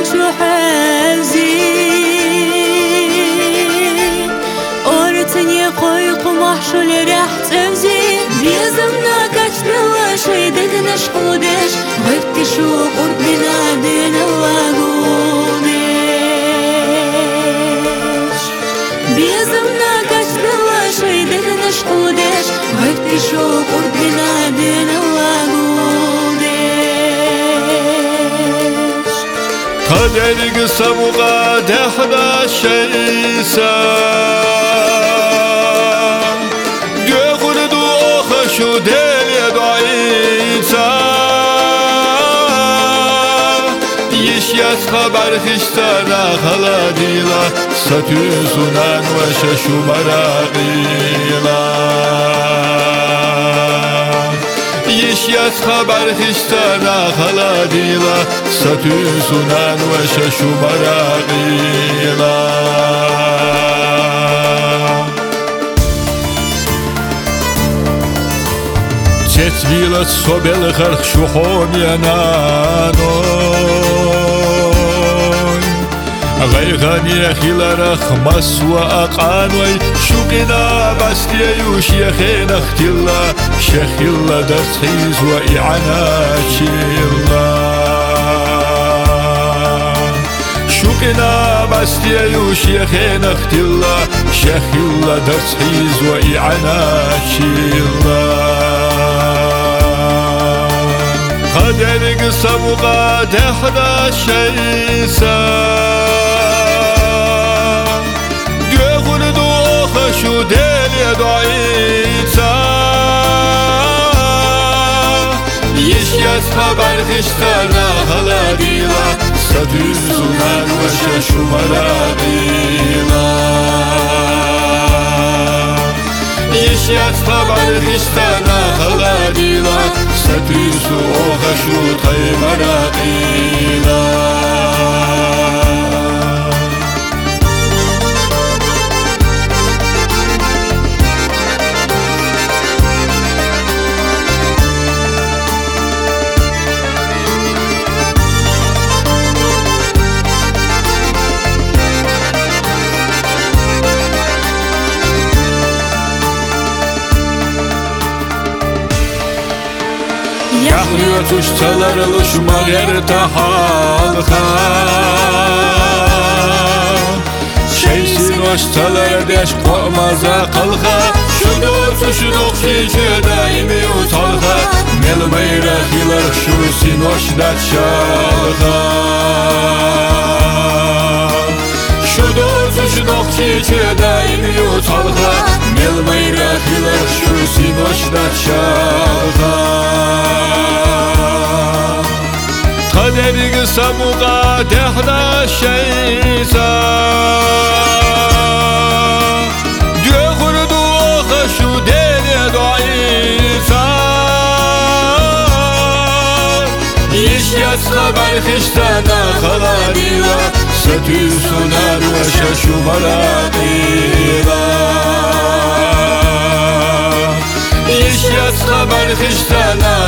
شو حزي أورتني قيق محشول رح تفزي بيزمنا كتنوا شيدتنا شحودش غبت شو قربنا دين واقودش بيزمنا كتنوا شيدتنا شحودش غبت شو قربنا دين واقودش قدر قصب وقاد 11 ساعة ديغل دوخ شو ديلي ضعيسا يشيس خبر خشتنا خلاديلا ستوزنان وششو مراغيلا يشيس خبر خشتنا خلاديلا ستوزنان وششو مراغيلا تتبيلت صبل خرخ شحوم ينانوي غيغاني خلرخ مسوى أقانوي شقنا بستي يوشيخين اختلا شخلا درسيز وإعناشيلا شقنا بستي يوشيخين اختلا شخلا درسيز وإعناشيلا قدر قصب وقاد 11 ساعة ديغل دوخ شو ديلي ضعيسا يشيس خبر خشتنا خلاديلا ستوزنان وششو مراغيلا يشيس خبر خشتنا خلاديلا ستوزو وخشو طي مراغيلا يحيى تشتلر لشما غير تحالخا شيسين واشتلر ديش قومازا قلخا شنو تشنوق شيشي دايمي وطالخا ميل ميرا خيلر شوسين واشدات شالخا شنو تشنوق شيشي دايمي وطالخا ميل ميرا خيلر شوسين واشدات شالخا قدر قصب وقاد 11 ساعة ديغل دوخ شو ديلي ضعيسا يشيس خبر خشتنا خلاديلا ستوزنان وششو مراغيلا يشيس خبر خشتنا